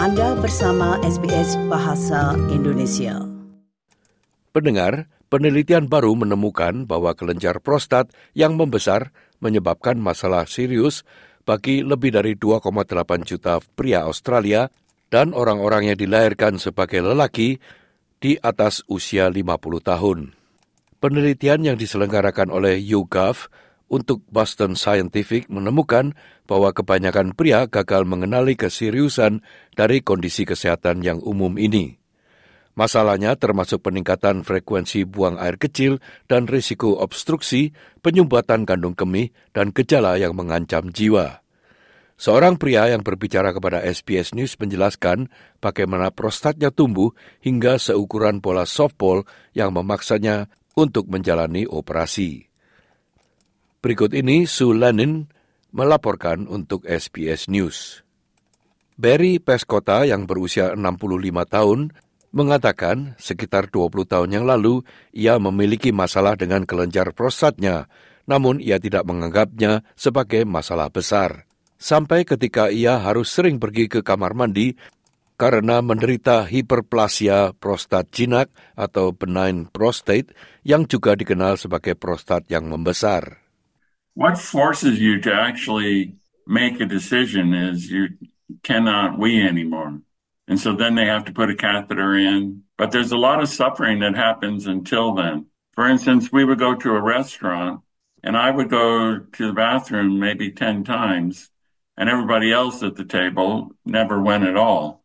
Anda bersama SBS Bahasa Indonesia. Pendengar, penelitian baru menemukan bahwa kelenjar prostat yang membesar menyebabkan masalah serius bagi lebih dari 2,8 juta pria Australia dan orang-orang yang dilahirkan sebagai lelaki di atas usia 50 tahun. Penelitian yang diselenggarakan oleh YouGov untuk Boston Scientific menemukan bahwa kebanyakan pria gagal mengenali keseriusan dari kondisi kesehatan yang umum ini. Masalahnya termasuk peningkatan frekuensi buang air kecil dan risiko obstruksi, penyumbatan kandung kemih, dan gejala yang mengancam jiwa. Seorang pria yang berbicara kepada SBS News menjelaskan bagaimana prostatnya tumbuh hingga seukuran bola softball yang memaksanya untuk menjalani operasi. Berikut ini Sue Lennon melaporkan untuk SBS News. Barry Pescota yang berusia 65 tahun mengatakan sekitar 20 tahun yang lalu ia memiliki masalah dengan kelenjar prostatnya, namun ia tidak menganggapnya sebagai masalah besar. Sampai ketika ia harus sering pergi ke kamar mandi karena menderita hiperplasia prostat jinak atau benign prostate yang juga dikenal sebagai prostat yang membesar. What forces you to actually make a decision is you cannot wee anymore. And so then they have to put a catheter in. But there's a lot of suffering that happens until then. For instance, we would go to a restaurant and I would go to the bathroom maybe 10 times and everybody else at the table never went at all.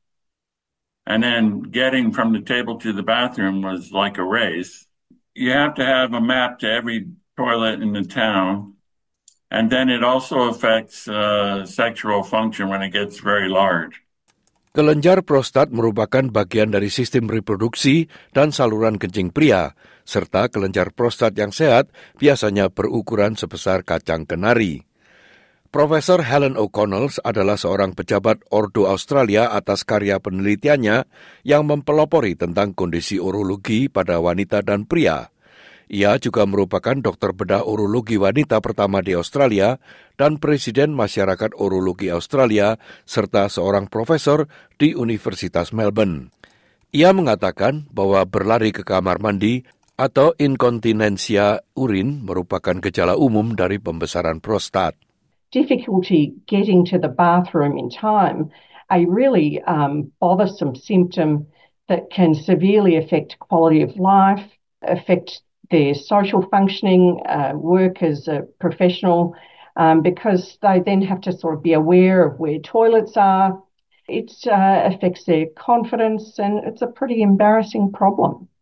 And then getting from the table to the bathroom was like a race. You have to have a map to every toilet in the town. And then it also affects sexual function when it gets very large. Kelenjar prostat merupakan bagian dari sistem reproduksi dan saluran kencing pria, serta kelenjar prostat yang sehat biasanya berukuran sebesar kacang kenari. Profesor Helen O'Connell adalah seorang pejabat Ordo Australia atas karya penelitiannya yang mempelopori tentang kondisi urologi pada wanita dan pria. Ia juga merupakan dokter bedah urologi wanita pertama di Australia dan Presiden Masyarakat Urologi Australia serta seorang profesor di Universitas Melbourne. Ia mengatakan bahwa berlari ke kamar mandi atau inkontinensia urin merupakan gejala umum dari pembesaran prostat. Difficulty getting to the bathroom in time, a really bothersome symptom that can severely affect quality of life, affect their social functioning, work as a professional, because they then have to sort of be aware of where toilets are. It affects their confidence and it's a pretty embarrassing problem.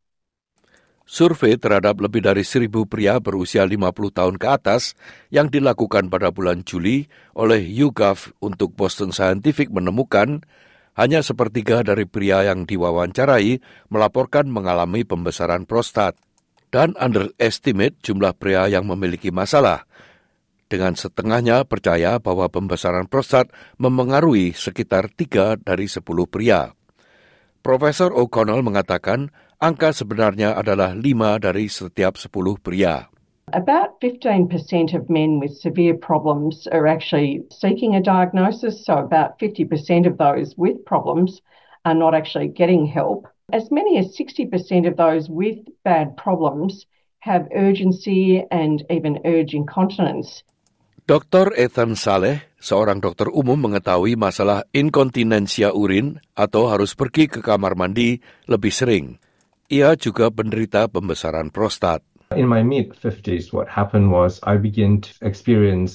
Survei terhadap lebih dari 1.000 pria berusia 50 tahun ke atas yang dilakukan pada bulan Juli oleh YouGov untuk Boston Scientific menemukan hanya sepertiga dari pria yang diwawancarai melaporkan mengalami pembesaran prostat. Dan underestimate jumlah pria yang memiliki masalah. Dengan setengahnya percaya bahwa pembesaran prostat memengaruhi sekitar 3 dari 10 pria. Profesor O'Connell mengatakan angka sebenarnya adalah 5 dari setiap 10 pria. About 15% of men with severe problems are actually seeking a diagnosis, so about 50% of those with problems are not actually getting help. As many as 60% of those with bad problems have urgency and even urge incontinence. Dr. Ethan Saleh, seorang dokter umum mengetahui masalah inkontinensia urin atau harus pergi ke kamar mandi lebih sering. Ia juga penderita pembesaran prostat. In my mid-50s, what happened was I began to experience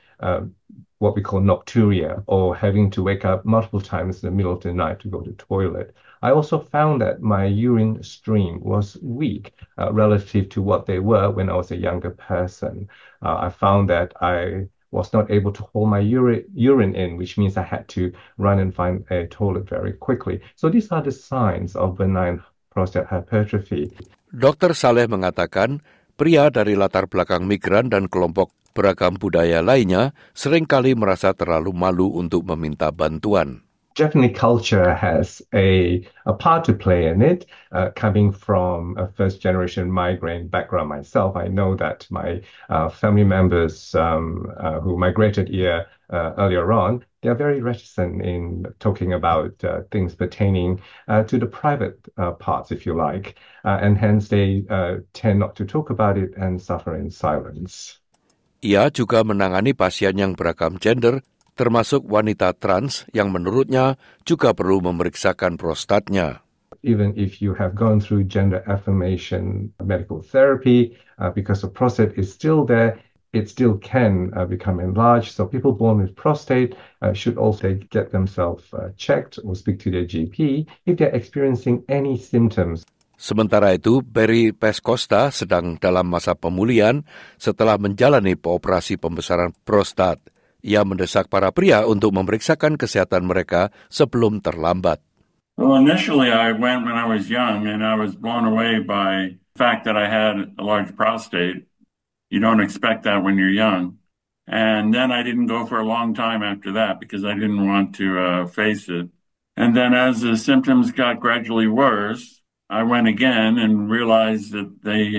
what we call nocturia, or having to wake up multiple times in the middle of the night to go to the toilet. I also found that my urine stream was weak relative to what they were when I was a younger person. I found that I was not able to hold my urine in, which means I had to run and find a toilet very quickly. So these are the signs of benign prostate hypertrophy. Dr. Saleh mengatakan, pria dari latar belakang migran dan kelompok beragam budaya lainnya seringkali merasa terlalu malu untuk meminta bantuan. Definitely culture has a part to play in it. Coming from a first-generation migrant background myself, I know that my family members who migrated here earlier on, they are very reticent in talking about things pertaining to the private parts, if you like, and hence they tend not to talk about it and suffer in silence. Ia juga menangani pasien yang beragam gender, termasuk wanita trans yang menurutnya juga perlu memeriksakan prostatnya. Even if you have gone through gender affirmation medical therapy, because the prostate is still there, it still can become enlarged. So people born with prostate should also get themselves checked or speak to their GP if they're experiencing any symptoms. Sementara itu, Barry Pescosta sedang dalam masa pemulihan setelah menjalani operasi pembesaran prostat. Ia mendesak para pria untuk memeriksakan kesehatan mereka sebelum terlambat. Well, initially I went when I was young, and I was blown away by the fact that I had a large prostate. You don't expect that when you're young. And then I didn't go for a long time after that because I didn't want to face it. And then as the symptoms got gradually worse, I went again and realized that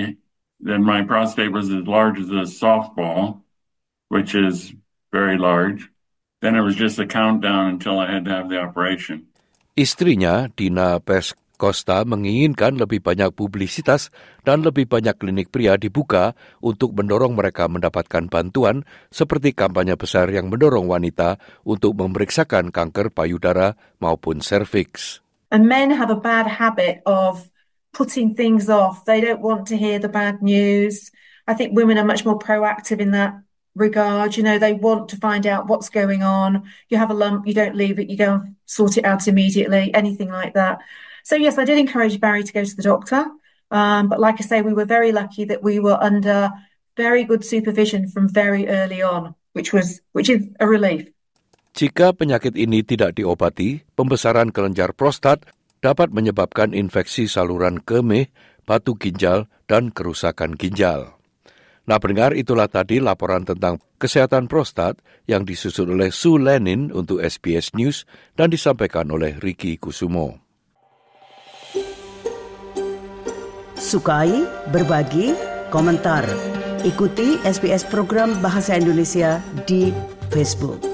my prostate was as large as a softball, which is very large. Then it was just a countdown until I had to have the operation. Istrinya, Dina Pescosta, menginginkan lebih banyak publisitas dan lebih banyak klinik pria dibuka untuk mendorong mereka mendapatkan bantuan seperti kampanye besar yang mendorong wanita untuk memeriksakan kanker payudara maupun serviks. And men have a bad habit of putting things off. They don't want to hear the bad news. I think women are much more proactive in that regard. You know, they want to find out what's going on. You have a lump, you don't leave it, you go and sort it out immediately, anything like that. So yes, I did encourage Barry to go to the doctor. But like I say, we were very lucky that we were under very good supervision from very early on, which is a relief. Jika penyakit ini tidak diobati, pembesaran kelenjar prostat dapat menyebabkan infeksi saluran kemih, batu ginjal, dan kerusakan ginjal. Nah, pendengar, itulah tadi laporan tentang kesehatan prostat yang disusun oleh Sue Lenin untuk SBS News dan disampaikan oleh Ricky Kusumo. Sukai, berbagi, komentar. Ikuti SBS program Bahasa Indonesia di Facebook.